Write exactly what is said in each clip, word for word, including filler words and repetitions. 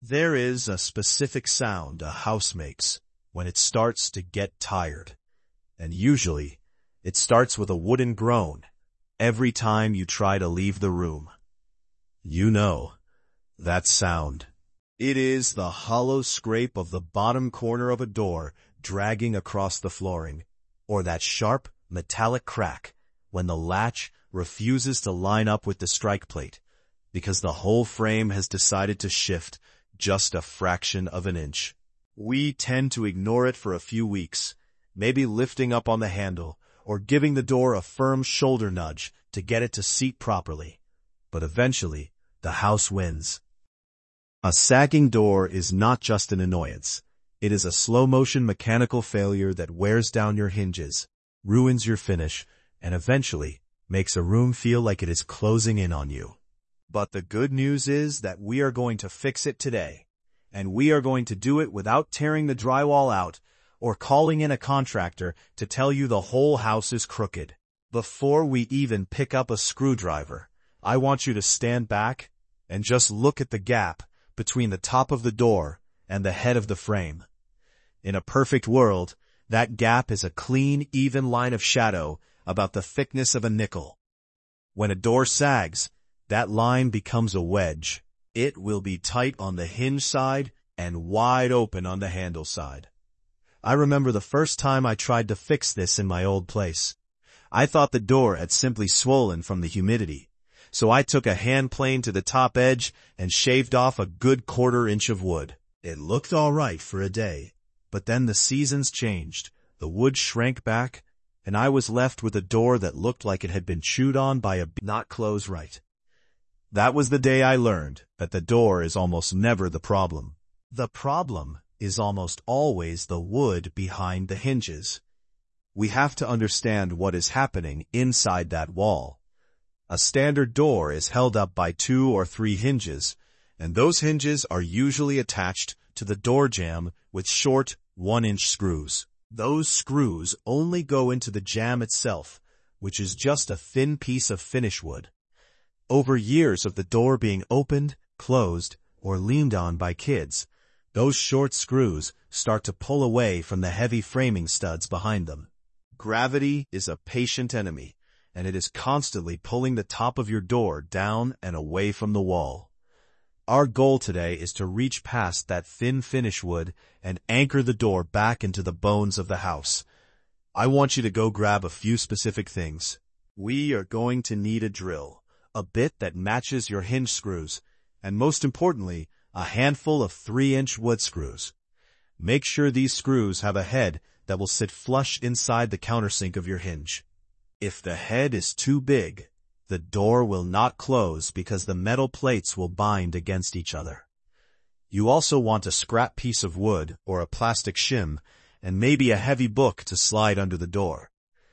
There is a specific sound a house makes when it starts to get tired, and usually it starts with a wooden groan every time you try to leave the room. You know that sound. It is the hollow scrape of the bottom corner of a door dragging across the flooring, or that sharp metallic crack when the latch refuses to line up with the strike plate because the whole frame has decided to shift just a fraction of an inch. We tend to ignore it for a few weeks, maybe lifting up on the handle or giving the door a firm shoulder nudge to get it to seat properly. But eventually, the house wins. A sagging door is not just an annoyance. It is a slow-motion mechanical failure that wears down your hinges, ruins your finish, and eventually makes a room feel like it is closing in on you. But the good news is that we are going to fix it today, and we are going to do it without tearing the drywall out or calling in a contractor to tell you the whole house is crooked. Before we even pick up a screwdriver, I want you to stand back and just look at the gap between the top of the door and the head of the frame. In a perfect world, that gap is a clean, even line of shadow about the thickness of a nickel. When a door sags, that line becomes a wedge. It will be tight on the hinge side and wide open on the handle side. I remember the first time I tried to fix this in my old place. I thought the door had simply swollen from the humidity, so I took a hand plane to the top edge and shaved off a good quarter inch of wood. It looked all right for a day, but then the seasons changed, the wood shrank back, and I was left with a door that looked like it had been chewed on by a bee. Not close right. That was the day I learned that the door is almost never the problem. The problem is almost always the wood behind the hinges. We have to understand what is happening inside that wall. A standard door is held up by two or three hinges, and those hinges are usually attached to the door jamb with short one-inch screws. Those screws only go into the jamb itself, which is just a thin piece of finish wood. Over years of the door being opened, closed, or leaned on by kids, those short screws start to pull away from the heavy framing studs behind them. Gravity is a patient enemy, and it is constantly pulling the top of your door down and away from the wall. Our goal today is to reach past that thin finish wood and anchor the door back into the bones of the house. I want you to go grab a few specific things. We are going to need a drill, a bit that matches your hinge screws, and most importantly, a handful of three-inch wood screws. Make sure these screws have a head that will sit flush inside the countersink of your hinge. If the head is too big, the door will not close because the metal plates will bind against each other. You also want a scrap piece of wood or a plastic shim and maybe a heavy book to slide under the door.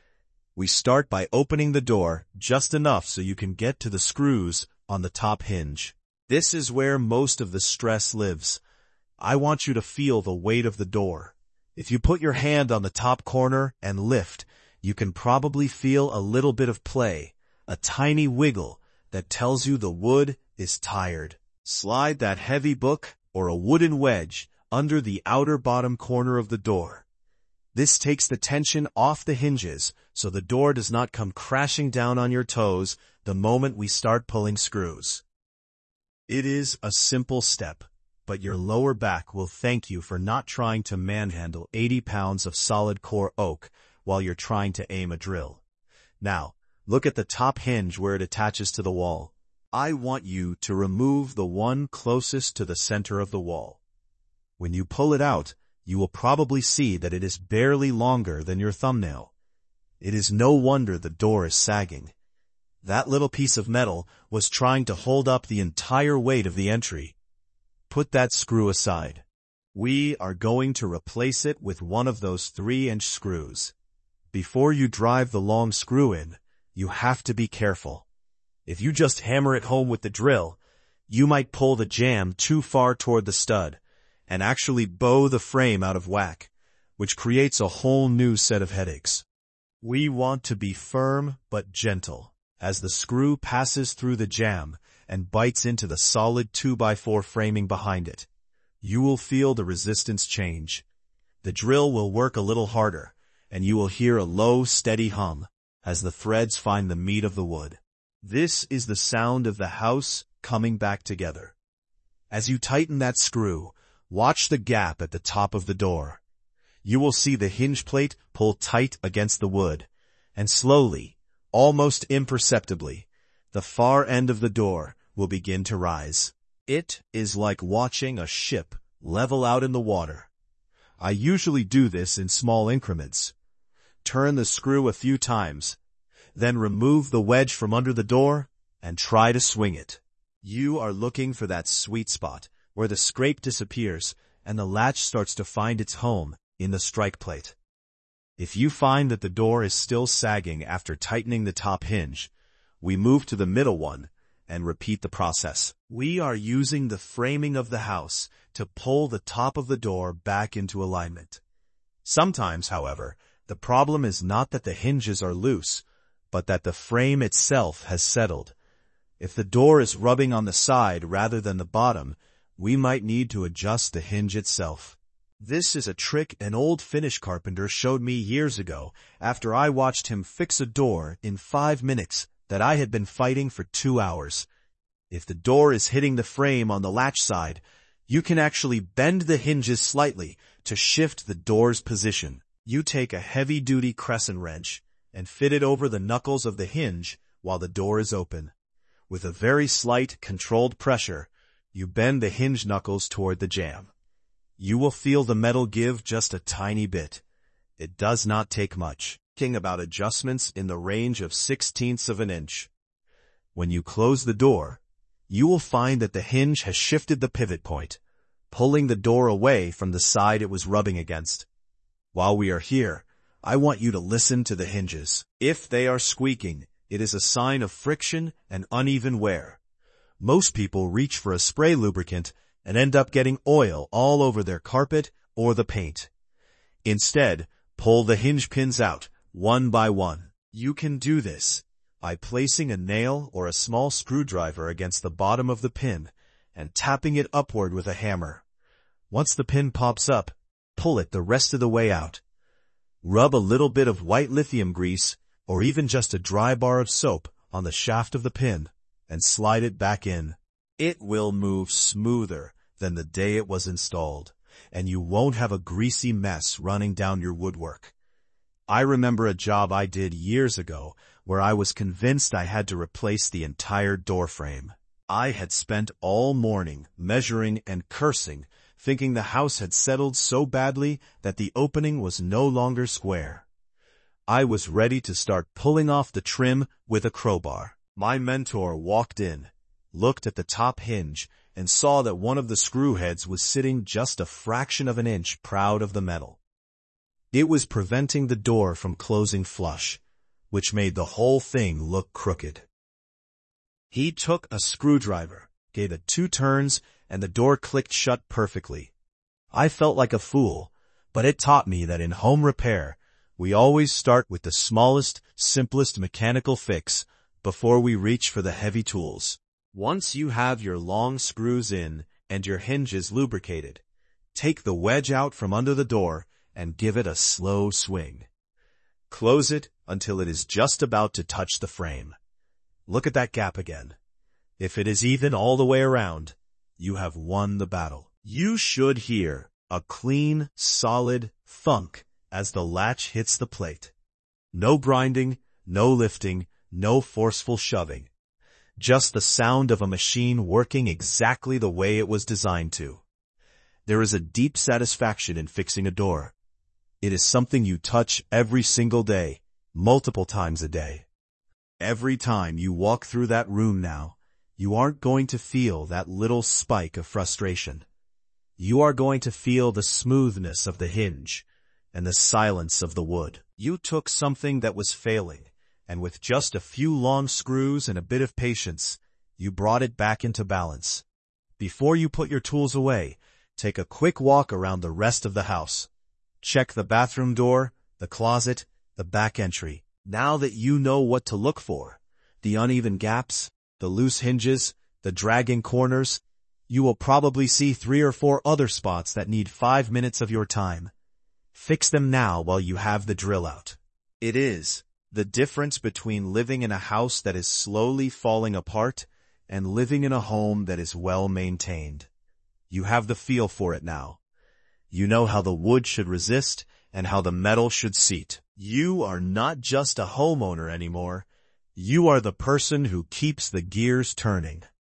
We start by opening the door just enough so you can get to the screws on the top hinge. This is where most of the stress lives. I want you to feel the weight of the door. If you put your hand on the top corner and lift, you can probably feel a little bit of play, a tiny wiggle that tells you the wood is tired. Slide that heavy book or a wooden wedge under the outer bottom corner of the door. This takes the tension off the hinges so the door does not come crashing down on your toes the moment we start pulling screws. It is a simple step, but your lower back will thank you for not trying to manhandle eighty pounds of solid core oak while you're trying to aim a drill. Now, look at the top hinge where it attaches to the wall. I want you to remove the one closest to the center of the wall. When you pull it out, you will probably see that it is barely longer than your thumbnail. It is no wonder the door is sagging. That little piece of metal was trying to hold up the entire weight of the entry. Put that screw aside. We are going to replace it with one of those three-inch screws. Before you drive the long screw in, you have to be careful. If you just hammer it home with the drill, you might pull the jamb too far toward the stud and actually bow the frame out of whack, which creates a whole new set of headaches. We want to be firm but gentle as the screw passes through the jamb and bites into the solid two by four framing behind it. you will feel the resistance change. The drill will work a little harder, and you will hear a low, steady hum as the threads find the meat of the wood. This is the sound of the house coming back together. As you tighten that screw, watch the gap at the top of the door. You will see the hinge plate pull tight against the wood, and slowly, almost imperceptibly, the far end of the door will begin to rise. It is like watching a ship level out in the water. I usually do this in small increments. Turn the screw a few times, then remove the wedge from under the door and try to swing it. You are looking for that sweet spot where the scrape disappears and the latch starts to find its home in the strike plate. If you find that the door is still sagging after tightening the top hinge, we move to the middle one and repeat the process. We are using the framing of the house to pull the top of the door back into alignment. Sometimes, however, the problem is not that the hinges are loose, but that the frame itself has settled. If the door is rubbing on the side rather than the bottom, we might need to adjust the hinge itself. This is a trick an old Finnish carpenter showed me years ago after I watched him fix a door in five minutes that I had been fighting for two hours. If the door is hitting the frame on the latch side, you can actually bend the hinges slightly to shift the door's position. You take a heavy-duty crescent wrench and fit it over the knuckles of the hinge while the door is open. With a very slight, controlled pressure, you bend the hinge knuckles toward the jamb. You will feel the metal give just a tiny bit. It does not take much. Thinking about adjustments in the range of sixteenths of an inch. When you close the door, you will find that the hinge has shifted the pivot point, pulling the door away from the side it was rubbing against. While we are here, I want you to listen to the hinges. If they are squeaking, it is a sign of friction and uneven wear. Most people reach for a spray lubricant and end up getting oil all over their carpet or the paint. Instead, pull the hinge pins out, one by one. You can do this by placing a nail or a small screwdriver against the bottom of the pin and tapping it upward with a hammer. Once the pin pops up, pull it the rest of the way out. Rub a little bit of white lithium grease or even just a dry bar of soap on the shaft of the pin and slide it back in. It will move smoother than the day it was installed, and you won't have a greasy mess running down your woodwork. I remember a job I did years ago where I was convinced I had to replace the entire door frame. I had spent all morning measuring and cursing, thinking the house had settled so badly that the opening was no longer square. I was ready to start pulling off the trim with a crowbar. My mentor walked in, looked at the top hinge, and saw that one of the screw heads was sitting just a fraction of an inch proud of the metal. It was preventing the door from closing flush, which made the whole thing look crooked. He took a screwdriver, gave it two turns, and the door clicked shut perfectly. I felt like a fool, but it taught me that in home repair, we always start with the smallest, simplest mechanical fix before we reach for the heavy tools. Once you have your long screws in and your hinges lubricated, take the wedge out from under the door and give it a slow swing. Close it until it is just about to touch the frame. Look at that gap again. If it is even all the way around, you have won the battle. You should hear a clean, solid thunk as the latch hits the plate. No grinding, no lifting, no forceful shoving. Just the sound of a machine working exactly the way it was designed to. There is a deep satisfaction in fixing a door. It is something you touch every single day, multiple times a day. Every time you walk through that room now, you aren't going to feel that little spike of frustration. You are going to feel the smoothness of the hinge and the silence of the wood. You took something that was failing, and with just a few long screws and a bit of patience, you brought it back into balance. Before you put your tools away, take a quick walk around the rest of the house. Check the bathroom door, the closet, the back entry. Now that you know what to look for, the uneven gaps, the loose hinges, the dragging corners, You will probably see three or four other spots that need five minutes of your time. Fix them now while you have the drill out. It is the difference between living in a house that is slowly falling apart and living in a home that is well maintained. You have the feel for it now. You know how the wood should resist and how the metal should seat. You are not just a homeowner anymore. You are the person who keeps the gears turning.